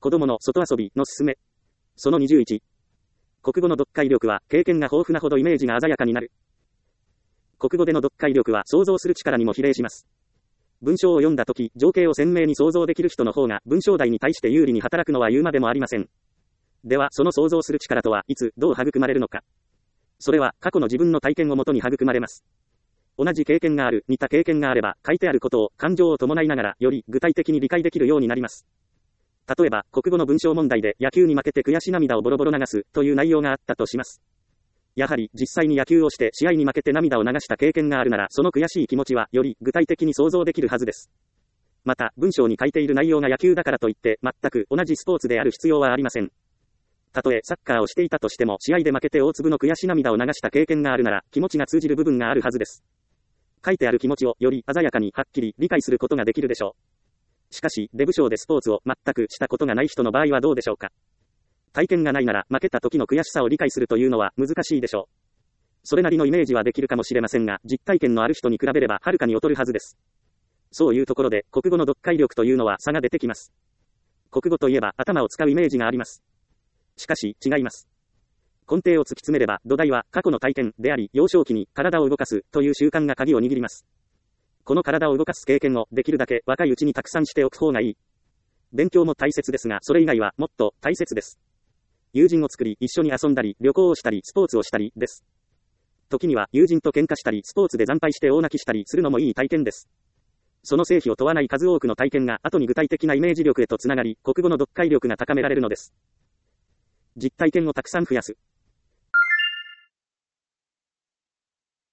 子供の外遊びのすすめ。その21。国語の読解力は経験が豊富なほどイメージが鮮やかになる。国語での読解力は想像する力にも比例します。文章を読んだとき、情景を鮮明に想像できる人の方が文章題に対して有利に働くのは言うまでもありません。では、その想像する力とはいつ、どう育まれるのか。それは、過去の自分の体験をもとに育まれます。同じ経験がある、似た経験があれば、書いてあることを、感情を伴いながら、より具体的に理解できるようになります。例えば、国語の文章問題で、野球に負けて悔し涙をボロボロ流す、という内容があったとします。やはり、実際に野球をして、試合に負けて涙を流した経験があるなら、その悔しい気持ちは、より具体的に想像できるはずです。また、文章に書いている内容が野球だからといって、全く同じスポーツである必要はありません。たとえサッカーをしていたとしても、試合で負けて大粒の悔し涙を流した経験があるなら、気持ちが通じる部分があるはずです。書いてある気持ちをより鮮やかにはっきり理解することができるでしょう。しかし、デブ賞でスポーツを全くしたことがない人の場合はどうでしょうか。体験がないなら、負けた時の悔しさを理解するというのは難しいでしょう。それなりのイメージはできるかもしれませんが、実体験のある人に比べればはるかに劣るはずです。そういうところで、国語の読解力というのは差が出てきます。国語といえば頭を使うイメージがあります。しかし、違います。根底を突き詰めれば、土台は過去の体験であり、幼少期に体を動かすという習慣が鍵を握ります。この体を動かす経験をできるだけ若いうちにたくさんしておく方がいい。勉強も大切ですが、それ以外はもっと大切です。友人を作り、一緒に遊んだり、旅行をしたり、スポーツをしたりです。時には友人と喧嘩したり、スポーツで惨敗して大泣きしたりするのもいい体験です。その成否を問わない数多くの体験が後に具体的なイメージ力へとつながり、国語の読解力が高められるのです。実体験をたくさん増やす。